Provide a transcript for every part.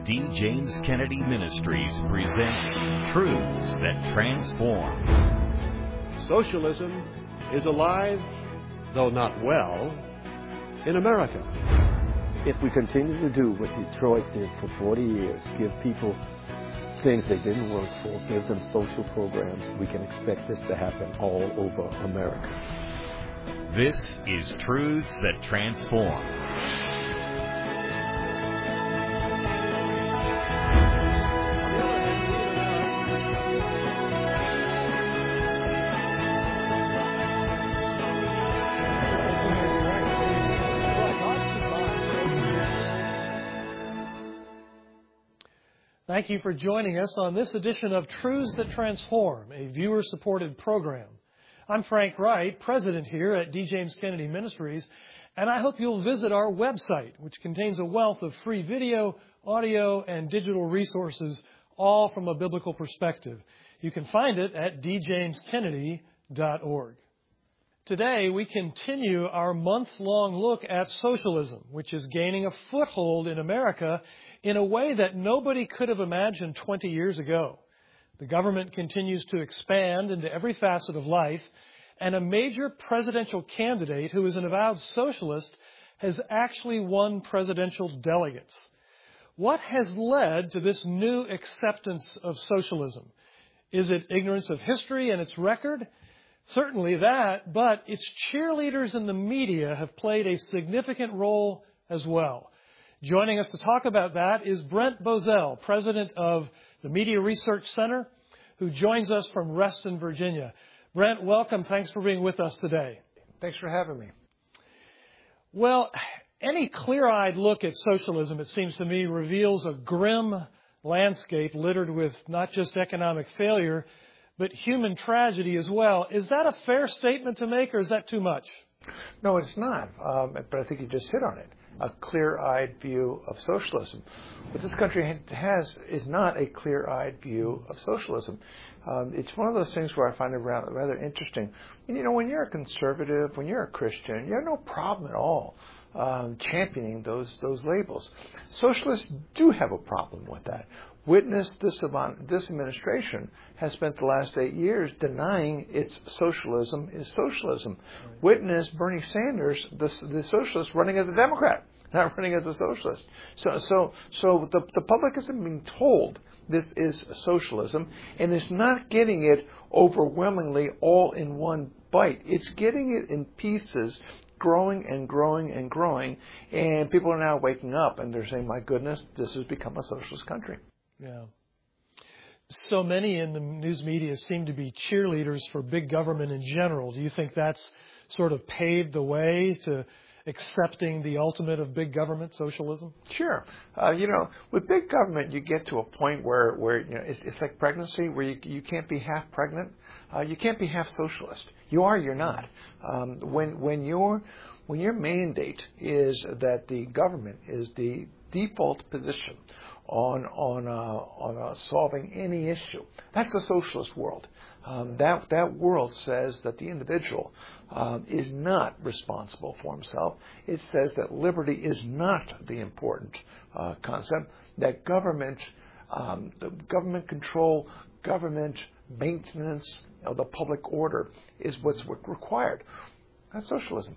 D. James Kennedy Ministries presents Truths That Transform. Socialism is alive, though not well, in America. If we continue to do what Detroit did for 40 years, give people things they didn't work for, give them social programs, we can expect this to happen all over America. This is Truths That Transform. Thank you for joining us on this edition of Truths That Transform, a viewer-supported program. I'm Frank Wright, president here at D. James Kennedy Ministries, and I hope you'll visit our website, which contains a wealth of free video, audio, and digital resources, all from a biblical perspective. You can find it at djameskennedy.org. Today, we continue our month-long look at socialism, which is gaining a foothold in America in a way that nobody could have imagined 20 years ago. The government continues to expand into every facet of life, and a major presidential candidate who is an avowed socialist has actually won presidential delegates. What has led to this new acceptance of socialism? Is it ignorance of history and its record? Certainly that, but its cheerleaders in the media have played a significant role as well. Joining us to talk about that is Brent Bozell, president of the Media Research Center, who joins us from Reston, Virginia. Brent, welcome. Thanks for being with us today. Thanks for having me. Well, any clear-eyed look at socialism, it seems to me, reveals a grim landscape littered with not just economic failure, but human tragedy as well. Is that a fair statement to make, or is that too much? No, it's not. But I think you just hit on it. A clear-eyed view of socialism. What this country has is not a clear-eyed view of socialism. It's one of those things where I find it rather interesting. And, you know, when you're a conservative, when you're a Christian, you have no problem at all championing those labels. Socialists do have a problem with that. Witness this administration has spent the last 8 years denying its socialism is socialism. Right. Witness Bernie Sanders, the socialist, running as a Democrat, not running as a socialist. So the public isn't being told this is socialism, and it's not getting it overwhelmingly all in one bite. It's getting it in pieces, growing and growing and growing, and people are now waking up and they're saying, my goodness, this has become a socialist country. Yeah. So many in the news media seem to be cheerleaders for big government in general. Do you think that's sort of paved the way to accepting the ultimate of big government, socialism? Sure. With big government, you get to a point where it's like pregnancy, where you can't be half pregnant. You can't be half socialist. You are, you're not. When your mandate is that the government is the default position on solving any issue, that's the socialist world. That world says that the individual is not responsible for himself. It says that liberty is not the important concept. That government control, government maintenance of the public order is what's required. That's socialism.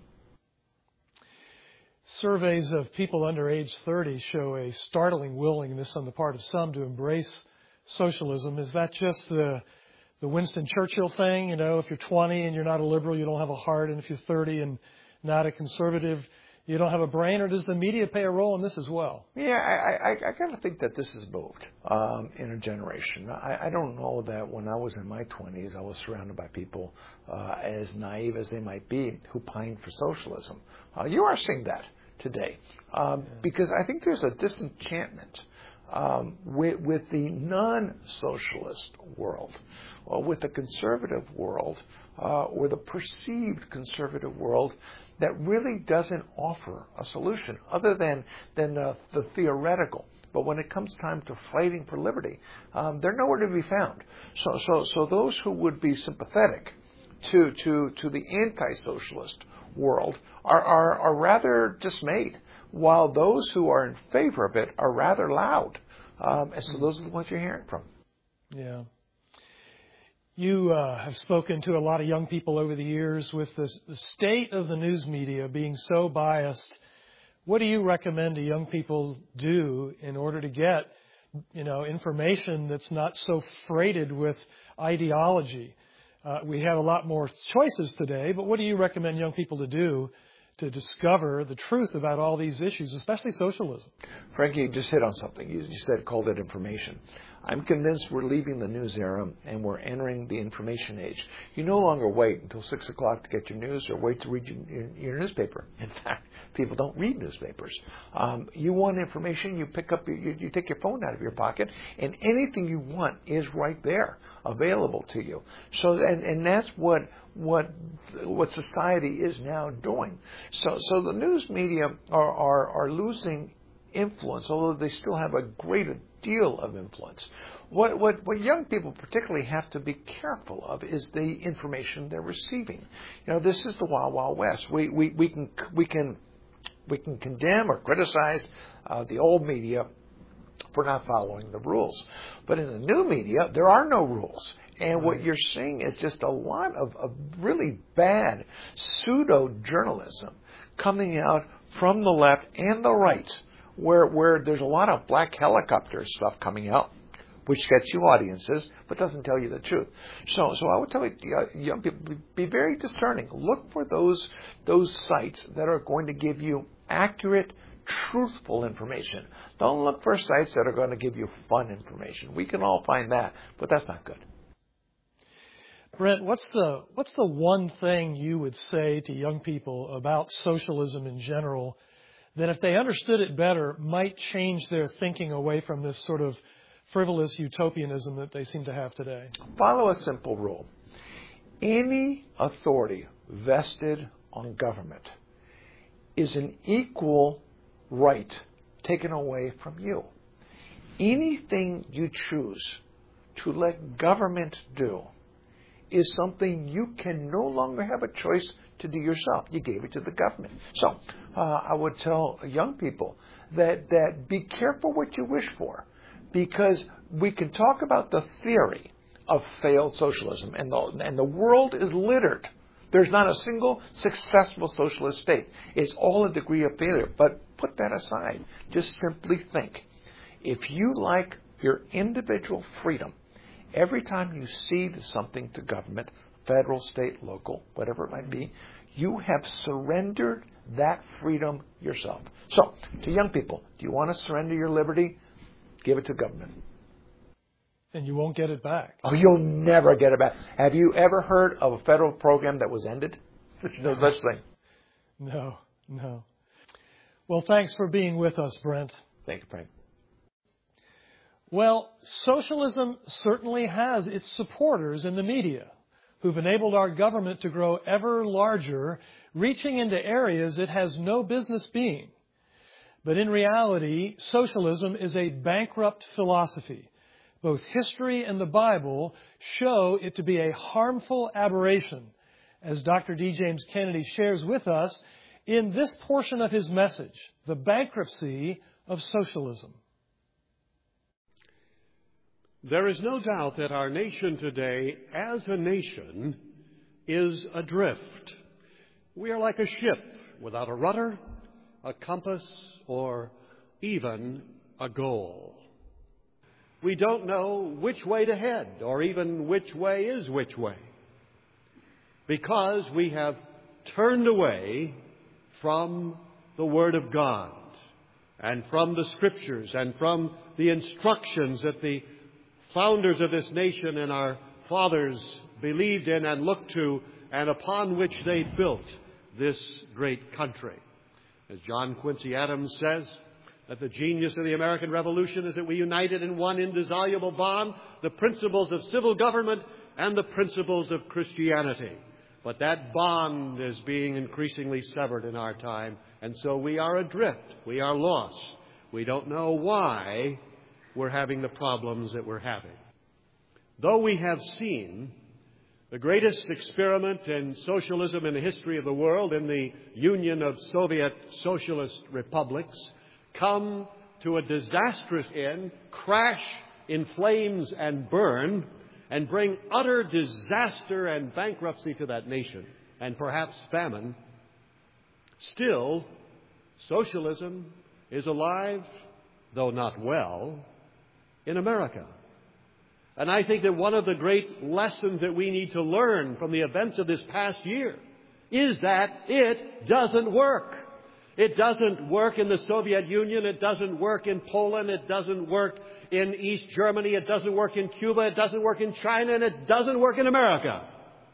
Surveys of people under age 30 show a startling willingness on the part of some to embrace socialism. Is that just the Winston Churchill thing? You know, if you're 20 and you're not a liberal, you don't have a heart. And if you're 30 and not a conservative, you don't have a brain. Or does the media play a role in this as well? Yeah, I kind of think that this has moved in a generation. I don't know that when I was in my 20s, I was surrounded by people as naive as they might be who pined for socialism. You are seeing that today because I think there's a disenchantment with the non-socialist world, or with the conservative world, or the perceived conservative world that really doesn't offer a solution other than the theoretical. But when it comes time to fighting for liberty, they're nowhere to be found. So those who would be sympathetic to the anti-socialist world are rather dismayed, while those who are in favor of it are rather loud. And so those are the ones you're hearing from. Yeah. You have spoken to a lot of young people over the years with the state of the news media being so biased. What do you recommend to young people do in order to get, information that's not so freighted with ideology? We have a lot more choices today, but what do you recommend young people to do to discover the truth about all these issues, especially socialism? Frankie, you just hit on something. You called it information. I'm convinced we're leaving the news era and we're entering the information age. You no longer wait until 6 o'clock to get your news or wait to read your newspaper. In fact, people don't read newspapers. You want information, you pick up, you take your phone out of your pocket, and anything you want is right there, available to you. So, and that's what society is now doing. So the news media are losing influence, although they still have a great deal of influence. What young people particularly have to be careful of is the information they're receiving. This is the Wild Wild West. We can condemn or criticize the old media for not following the rules, but in the new media there are no rules. And what you're seeing is just a lot of really bad pseudo-journalism coming out from the left and the right, where there's a lot of black helicopter stuff coming out, which gets you audiences, but doesn't tell you the truth. So I would tell young people, be very discerning. Look for those sites that are going to give you accurate, truthful information. Don't look for sites that are going to give you fun information. We can all find that, but that's not good. Brent, what's the one thing you would say to young people about socialism in general that if they understood it better might change their thinking away from this sort of frivolous utopianism that they seem to have today? Follow a simple rule. Any authority vested on government is an equal right taken away from you. Anything you choose to let government do is something you can no longer have a choice to do yourself. You gave it to the government. So I would tell young people that be careful what you wish for, because we can talk about the theory of failed socialism, and the world is littered. There's not a single successful socialist state. It's all a degree of failure. But put that aside. Just simply think. If you like your individual freedom, every time you cede something to government, federal, state, local, whatever it might be, you have surrendered that freedom yourself. So, to young people, do you want to surrender your liberty? Give it to government. And you won't get it back. Oh, you'll never get it back. Have you ever heard of a federal program that was ended? There's no such thing. No. Well, thanks for being with us, Brent. Thank you, Frank. Well, socialism certainly has its supporters in the media who've enabled our government to grow ever larger, reaching into areas it has no business being. But in reality, socialism is a bankrupt philosophy. Both history and the Bible show it to be a harmful aberration, as Dr. D. James Kennedy shares with us in this portion of his message, The Bankruptcy of Socialism. There is no doubt that our nation today, as a nation, is adrift. We are like a ship without a rudder, a compass, or even a goal. We don't know which way to head, or even which way is which way, because we have turned away from the Word of God and from the Scriptures and from the instructions that the founders of this nation and our fathers believed in and looked to, and upon which they built this great country. As John Quincy Adams says, that the genius of the American Revolution is that we united in one indissoluble bond the principles of civil government and the principles of Christianity. But that bond is being increasingly severed in our time, and so we are adrift. We are lost. We don't know why we're having the problems that we're having. Though we have seen the greatest experiment in socialism in the history of the world in the Union of Soviet Socialist Republics come to a disastrous end, crash in flames and burn, and bring utter disaster and bankruptcy to that nation, and perhaps famine, still, socialism is alive, though not well, in America. And I think that one of the great lessons that we need to learn from the events of this past year is that it doesn't work. It doesn't work in the Soviet Union. It doesn't work in Poland. It doesn't work in East Germany. It doesn't work in Cuba. It doesn't work in China. And it doesn't work in America.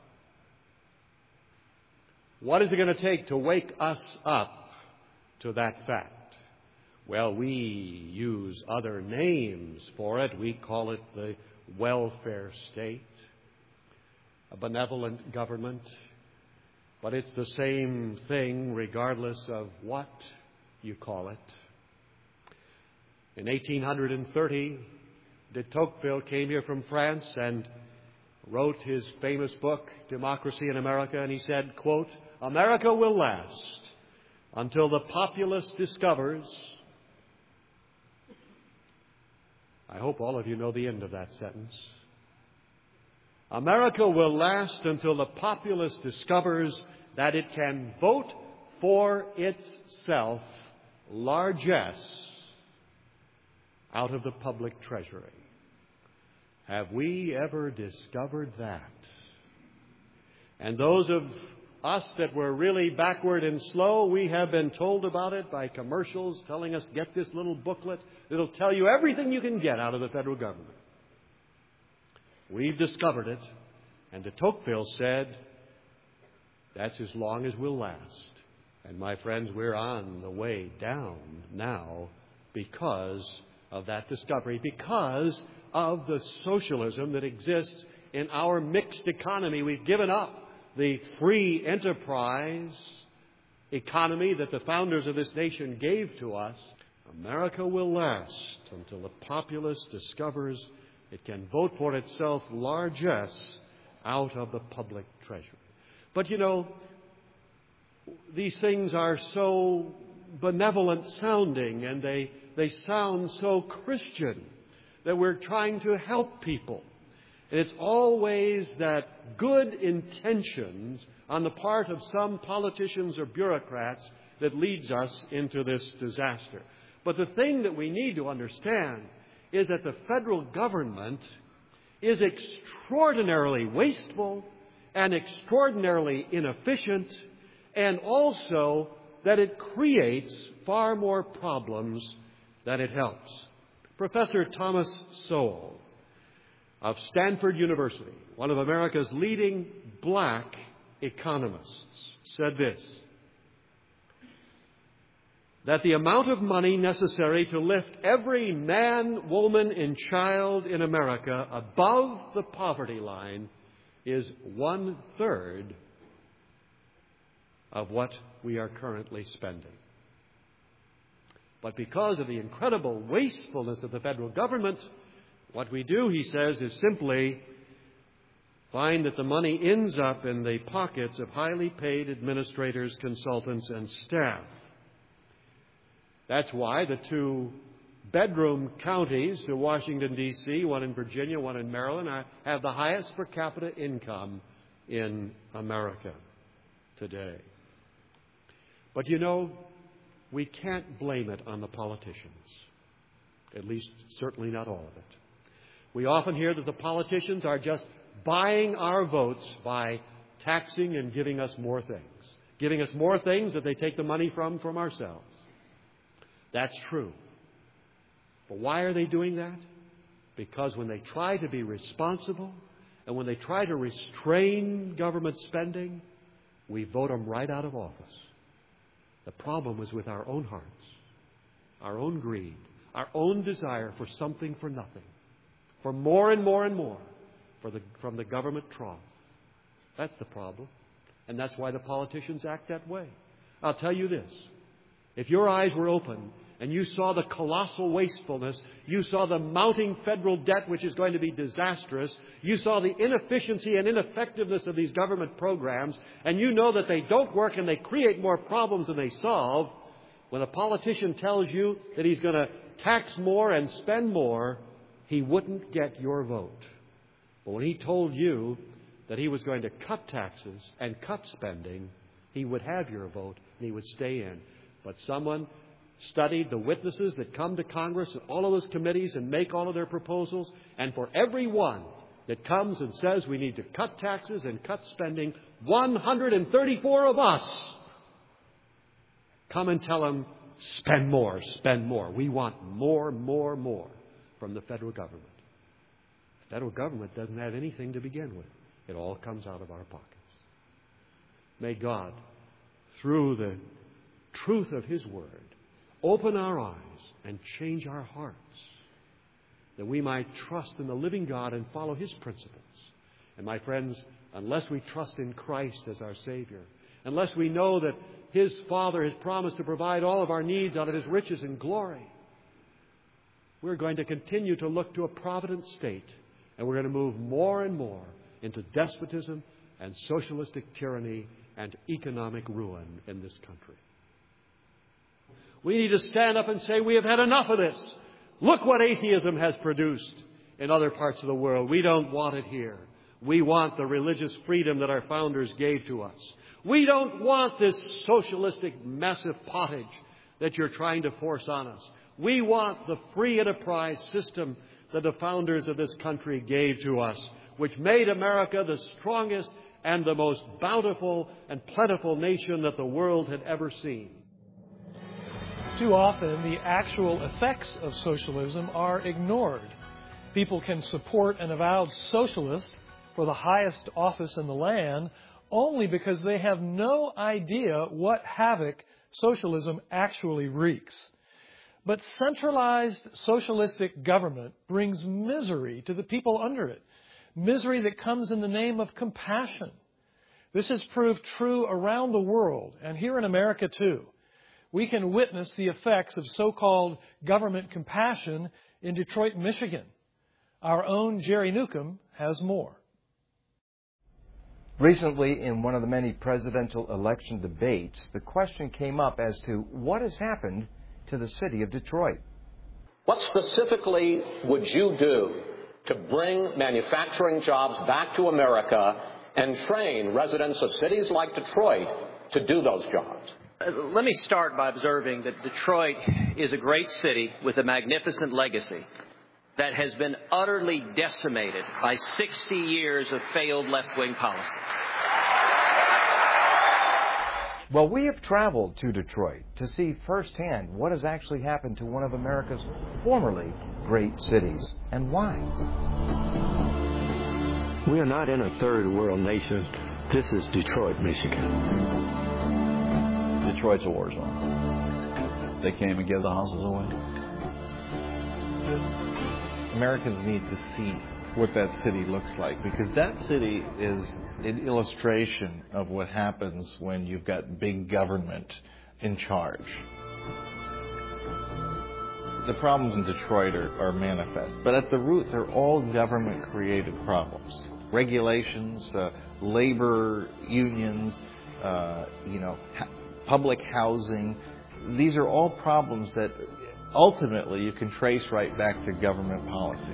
What is it going to take to wake us up to that fact? Well, we use other names for it. We call it the welfare state, a benevolent government. But it's the same thing regardless of what you call it. In 1830, de Tocqueville came here from France and wrote his famous book, Democracy in America, and he said, quote, "America will last until the populace discovers..." I hope all of you know the end of that sentence. America will last until the populace discovers that it can vote for itself largesse out of the public treasury. Have we ever discovered that? And those of us that were really backward and slow, we have been told about it by commercials telling us, get this little booklet. It'll tell you everything you can get out of the federal government. We've discovered it, and de Tocqueville said, that's as long as we'll last. And my friends, we're on the way down now because of that discovery, because of the socialism that exists in our mixed economy. We've given up the free enterprise economy that the founders of this nation gave to us. America will last until the populace discovers it can vote for itself largesse out of the public treasury. But you know, these things are so benevolent sounding and they sound so Christian that we're trying to help people. And it's always that good intentions on the part of some politicians or bureaucrats that leads us into this disaster. But the thing that we need to understand is that the federal government is extraordinarily wasteful and extraordinarily inefficient, and also that it creates far more problems than it helps. Professor Thomas Sowell of Stanford University, one of America's leading black economists, said this, that the amount of money necessary to lift every man, woman, and child in America above the poverty line is 1/3 of what we are currently spending. But because of the incredible wastefulness of the federal government, what we do, he says, is simply find that the money ends up in the pockets of highly paid administrators, consultants, and staff. That's why the 2-bedroom counties to Washington, D.C., one in Virginia, one in Maryland, have the highest per capita income in America today. But you know, we can't blame it on the politicians. At least, certainly not all of it. We often hear that the politicians are just buying our votes by taxing and giving us more things. Giving us more things that they take the money from ourselves. That's true. But why are they doing that? Because when they try to be responsible and when they try to restrain government spending, we vote them right out of office. The problem was with our own hearts, our own greed, our own desire for something for nothing, for more and more and more from the government trough. That's the problem. And that's why the politicians act that way. I'll tell you this. If your eyes were open and you saw the colossal wastefulness, you saw the mounting federal debt, which is going to be disastrous, you saw the inefficiency and ineffectiveness of these government programs, and you know that they don't work and they create more problems than they solve, When a politician tells you that he's going to tax more and spend more, he wouldn't get your vote. But when he told you that he was going to cut taxes and cut spending, he would have your vote and he would stay in. But someone studied the witnesses that come to Congress and all of those committees and make all of their proposals, and for every one that comes and says we need to cut taxes and cut spending, 134 of us come and tell him, spend more, spend more. We want more from the federal government. The federal government doesn't have anything to begin with. It all comes out of our pockets. May God, through the truth of His Word, open our eyes and change our hearts, that we might trust in the living God and follow His principles. And my friends, unless we trust in Christ as our Savior, unless we know that His Father has promised to provide all of our needs out of His riches and glory, we're going to continue to look to a provident state, and we're going to move more and more into despotism and socialistic tyranny and economic ruin in this country. We need to stand up and say, we have had enough of this. Look what atheism has produced in other parts of the world. We don't want it here. We want the religious freedom that our founders gave to us. We don't want this socialistic mess of pottage that you're trying to force on us. We want the free enterprise system that the founders of this country gave to us, which made America the strongest and the most bountiful and plentiful nation that the world had ever seen. Too often, the actual effects of socialism are ignored. People can support an avowed socialist for the highest office in the land only because they have no idea what havoc socialism actually wreaks. But centralized socialistic government brings misery to the people under it, misery that comes in the name of compassion. This has proved true around the world, and here in America too. We can witness the effects of so-called government compassion in Detroit, Michigan. Our own Jerry Newcomb has more. Recently, in one of the many presidential election debates, the question came up as to what has happened to the city of Detroit. What specifically would you do to bring manufacturing jobs back to America and train residents of cities like Detroit to do those jobs? Let me start by observing that Detroit is a great city with a magnificent legacy that has been utterly decimated by 60 years of failed left-wing policy. Well, we have traveled to Detroit to see firsthand what has actually happened to one of America's formerly great cities, and why. We are not in a third world nation. This is Detroit, Michigan. Detroit's a war zone. They can't even give the houses away. Americans need to see what that city looks like, because that city is an illustration of what happens when you've got big government in charge. The problems in Detroit are manifest, but at the root, they're all government-created problems. Regulations, labor unions, public housing. These are all problems that ultimately you can trace right back to government policy.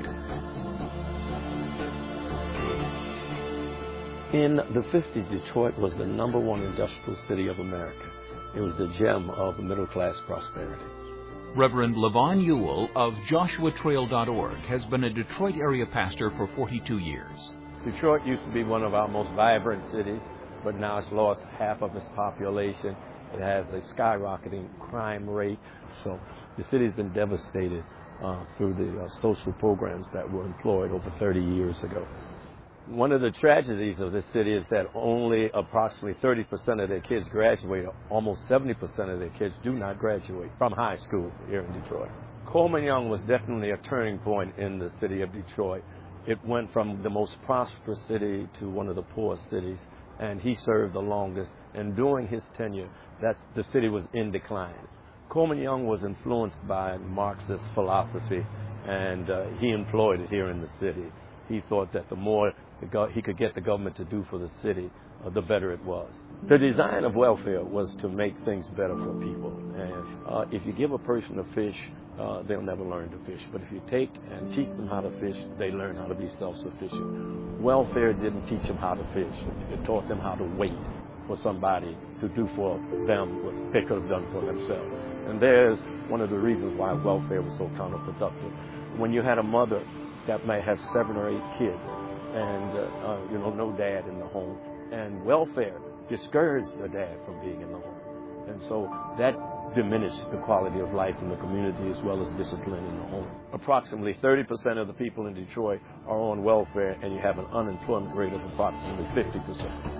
In the 50s, Detroit was the #1 industrial city of America. It was the gem of middle-class prosperity. Reverend Levon Ewell of JoshuaTrail.org has been a Detroit area pastor for 42 years. Detroit used to be one of our most vibrant cities, but now it's lost half of its population. It has a skyrocketing crime rate. So the city's been devastated through the social programs that were employed over 30 years ago. One of the tragedies of this city is that only approximately 30% of their kids graduate. Almost 70% of their kids do not graduate from high school here in Detroit. Coleman Young was definitely a turning point in the city of Detroit. It went from the most prosperous city to one of the poorest cities, and he served the longest. And during his tenure, the city was in decline. Coleman Young was influenced by Marxist philosophy, and he employed it here in the city. He thought that the more he could get the government to do for the city, the better it was. The design of welfare was to make things better for people. And if you give a person a fish, they'll never learn to fish. But if you take and teach them how to fish, they learn how to be self-sufficient. Welfare didn't teach them how to fish. It taught them how to wait for somebody to do for them what they could have done for themselves. And there's one of the reasons why welfare was so counterproductive. When you had a mother that may have 7 or 8 kids and, no dad in the home, and welfare discouraged the dad from being in the home. And so that diminished the quality of life in the community as well as discipline in the home. Approximately 30% of the people in Detroit are on welfare, and you have an unemployment rate of approximately 50%.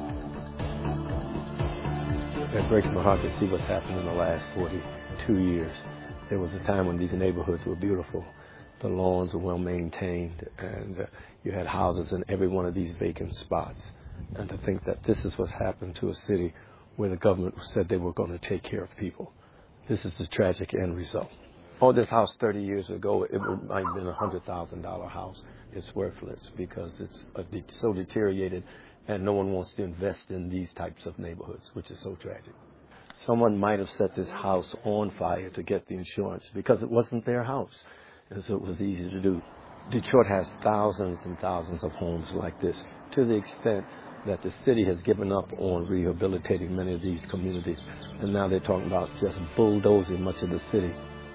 It breaks my heart to see what's happened in the last 42 years. There was a time when these neighborhoods were beautiful. The lawns were well maintained, and you had houses in every one of these vacant spots. And to think that this is what's happened to a city where the government said they were going to take care of people. This is the tragic end result. Oh, this house 30 years ago, it might have been a $100,000 house. It's worthless because it's so deteriorated, and no one wants to invest in these types of neighborhoods, which is so tragic. Someone might have set this house on fire to get the insurance because it wasn't their house, and so it was easy to do. Detroit has thousands and thousands of homes like this, to the extent that the city has given up on rehabilitating many of these communities, and now they're talking about just bulldozing much of the city.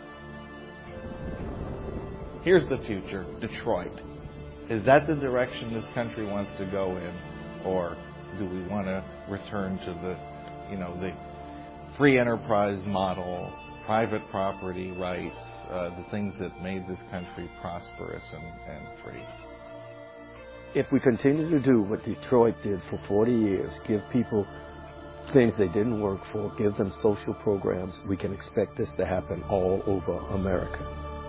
Here's the future, Detroit. Is that the direction this country wants to go in, or do we want to return to the free enterprise model, private property rights, the things that made this country prosperous and free? If we continue to do what Detroit did for 40 years, give people things they didn't work for, give them social programs, we can expect this to happen all over America.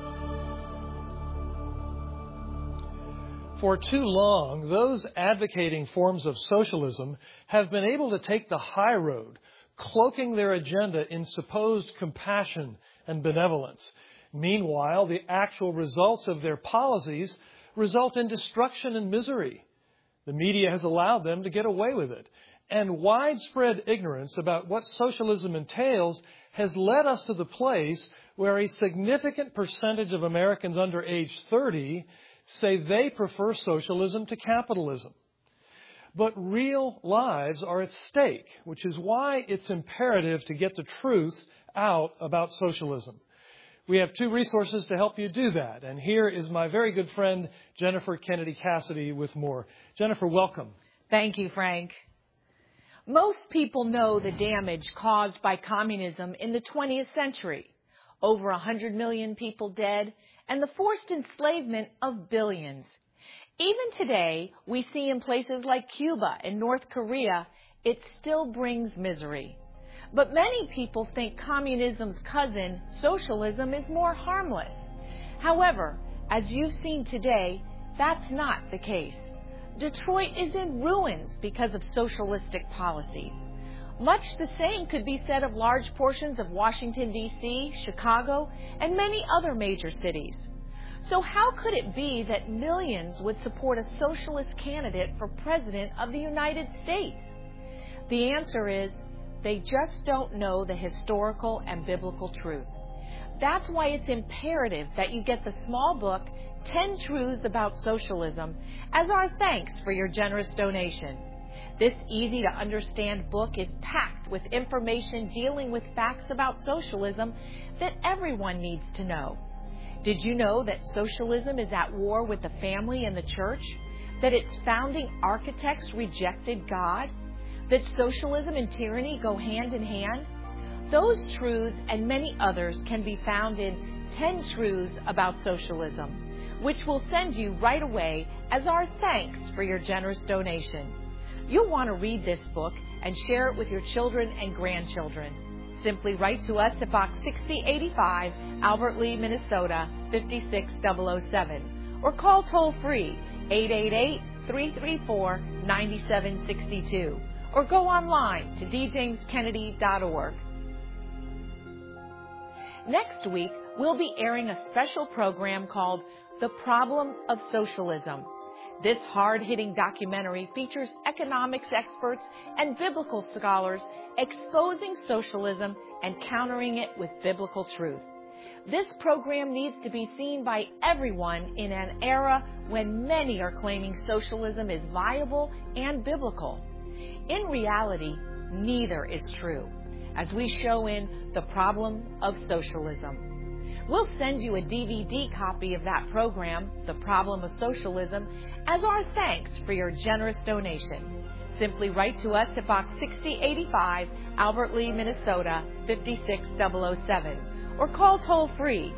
For too long, those advocating forms of socialism have been able to take the high road, cloaking their agenda in supposed compassion and benevolence. Meanwhile, the actual results of their policies result in destruction and misery. The media has allowed them to get away with it. And widespread ignorance about what socialism entails has led us to the place where a significant percentage of Americans under age 30 say they prefer socialism to capitalism. But real lives are at stake, which is why it's imperative to get the truth out about socialism. We have 2 resources to help you do that. And here is my very good friend, Jennifer Kennedy Cassidy, with more. Jennifer, welcome. Thank you, Frank. Most people know the damage caused by communism in the 20th century. Over 100 million people dead, and the forced enslavement of billions. Even today, we see in places like Cuba and North Korea, it still brings misery. But many people think communism's cousin, socialism, is more harmless. However, as you've seen today, that's not the case. Detroit is in ruins because of socialistic policies. Much the same could be said of large portions of Washington, D.C., Chicago, and many other major cities. So how could it be that millions would support a socialist candidate for President of the United States? The answer is, they just don't know the historical and biblical truth. That's why it's imperative that you get the small book, 10 Truths About Socialism, as our thanks for your generous donation. This easy-to-understand book is packed with information dealing with facts about socialism that everyone needs to know. Did you know that socialism is at war with the family and the church? That its founding architects rejected God? That socialism and tyranny go hand in hand? Those truths and many others can be found in 10 Truths About Socialism, which we'll send you right away as our thanks for your generous donation. You'll want to read this book and share it with your children and grandchildren. Simply write to us at Box 6085, Albert Lea, Minnesota, 56007, or call toll-free 888-334-9762, or go online to djameskennedy.org. Next week, we'll be airing a special program called The Problem of Socialism. This hard-hitting documentary features economics experts and biblical scholars exposing socialism and countering it with biblical truth. This program needs to be seen by everyone in an era when many are claiming socialism is viable and biblical. In reality, neither is true, as we show in The Problem of Socialism. We'll send you a DVD copy of that program, The Problem of Socialism, as our thanks for your generous donation. Simply write to us at Box 6085, Albert Lea, Minnesota, 56007, or call toll-free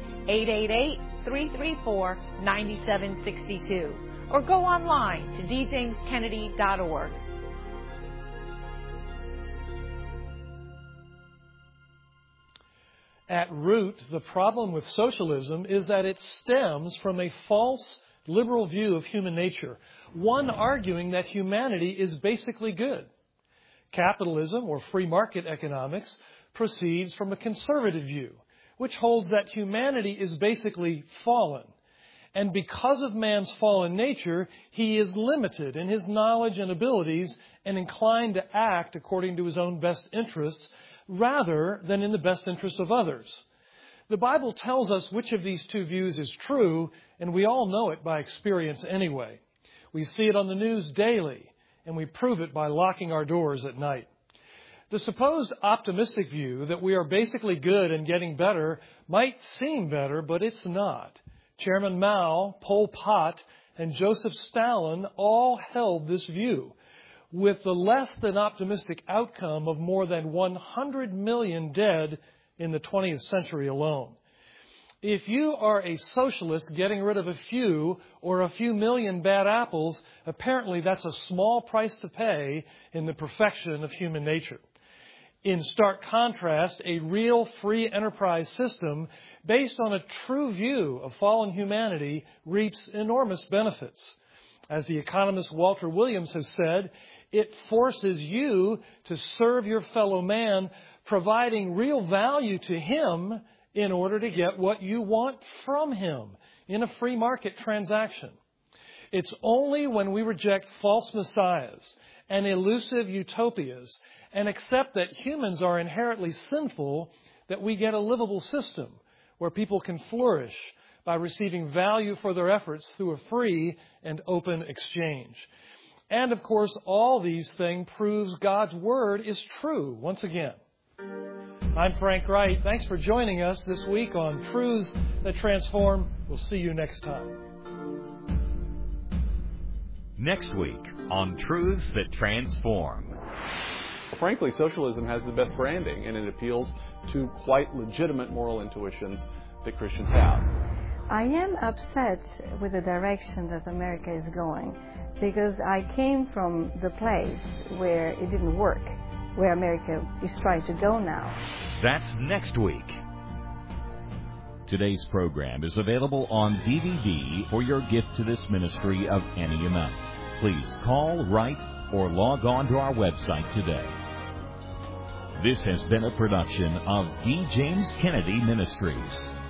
888-334-9762, or go online to djameskennedy.org. At root, the problem with socialism is that it stems from a false liberal view of human nature, one arguing that humanity is basically good. Capitalism, or free market economics, proceeds from a conservative view, which holds that humanity is basically fallen. And because of man's fallen nature, he is limited in his knowledge and abilities and inclined to act according to his own best interests, rather than in the best interest of others. The Bible tells us which of these two views is true, and we all know it by experience anyway. We see it on the news daily, and we prove it by locking our doors at night. The supposed optimistic view that we are basically good and getting better might seem better, but it's not. Chairman Mao, Pol Pot, and Joseph Stalin all held this view, with the less than optimistic outcome of more than 100 million dead in the 20th century alone. If you are a socialist getting rid of a few or a few million bad apples, apparently that's a small price to pay in the perfection of human nature. In stark contrast, a real free enterprise system based on a true view of fallen humanity reaps enormous benefits. As the economist Walter Williams has said, it forces you to serve your fellow man, providing real value to him in order to get what you want from him in a free market transaction. It's only when we reject false messiahs and elusive utopias and accept that humans are inherently sinful that we get a livable system where people can flourish by receiving value for their efforts through a free and open exchange. And, of course, all these things proves God's Word is true once again. I'm Frank Wright. Thanks for joining us this week on Truths That Transform. We'll see you next time. Next week on Truths That Transform. Frankly, socialism has the best branding, and it appeals to quite legitimate moral intuitions that Christians have. I am upset with the direction that America is going, because I came from the place where it didn't work, where America is trying to go now. That's next week. Today's program is available on DVD for your gift to this ministry of any amount. Please call, write, or log on to our website today. This has been a production of D. James Kennedy Ministries.